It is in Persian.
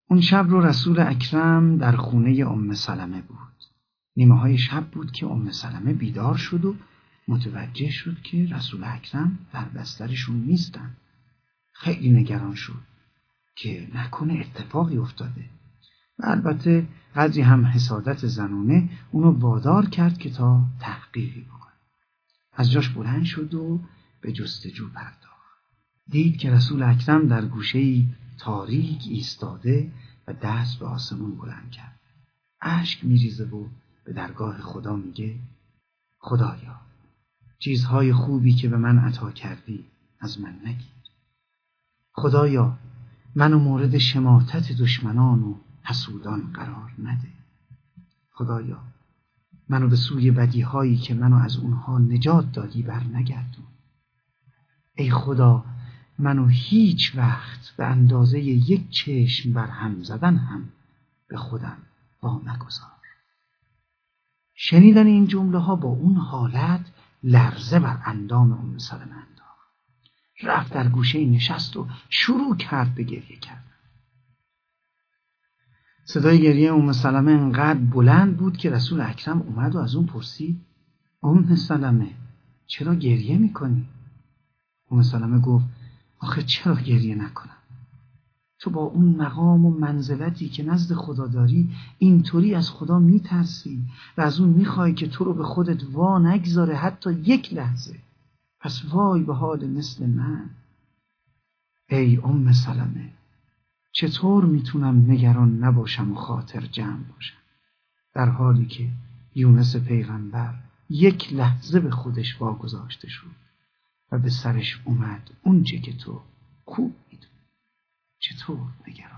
اون شب رو رسول اکرم در خونه ام سلمه بود. نیمه های شب بود که ام سلمه بیدار شد و متوجه شد که رسول اکرم در بسترشون نیستن. خیلی نگران شد که نکنه اتفاقی افتاده و البته قدری هم حسادت زنانه اونو وادار کرد که تا تحقیقی بکنه. از جاش بلند شد و به جستجو پرداخت. دید که رسول اکرم در گوشه‌ای تاریک ایستاده و دست به آسمون بلند کرد. اشک میریزه و به درگاه خدا میگه: خدایا، چیزهای خوبی که به من عطا کردی از من نگیر. خدایا، منو مورد شماتت دشمنان و حسودان قرار نده. خدایا، منو به سوی بدیهایی که منو از اونها نجات دادی بر نگردون. ای خدا، منو هیچ وقت به اندازه یک چشم بر هم زدن هم به خودم وا مگذار. شنیدن این جمله ها با اون حالت لرزه بر اندام ام سلمه انداخت. رفت در گوشه نشست و شروع کرد به گریه کردن. صدای گریه ام سلمه انقدر بلند بود که رسول اکرم اومد و از اون پرسید: ام سلمه، چرا گریه میکنی؟ ام سلمه گفت: آخه چرا گریه نکنم؟ تو با اون مقام و منزلتی که نزد خدا داری اینطوری از خدا میترسی و از اون میخوای که تو رو به خودت وا نگذاره حتی یک لحظه. پس وای به حال مثل من. ای ام سلمه، چطور میتونم نگران نباشم و خاطر جمع باشم در حالی که یونس پیغمبر یک لحظه به خودش واگذاشته شد و به سرش اومد اون چه که تو خوب میدونی؟ چطور نگران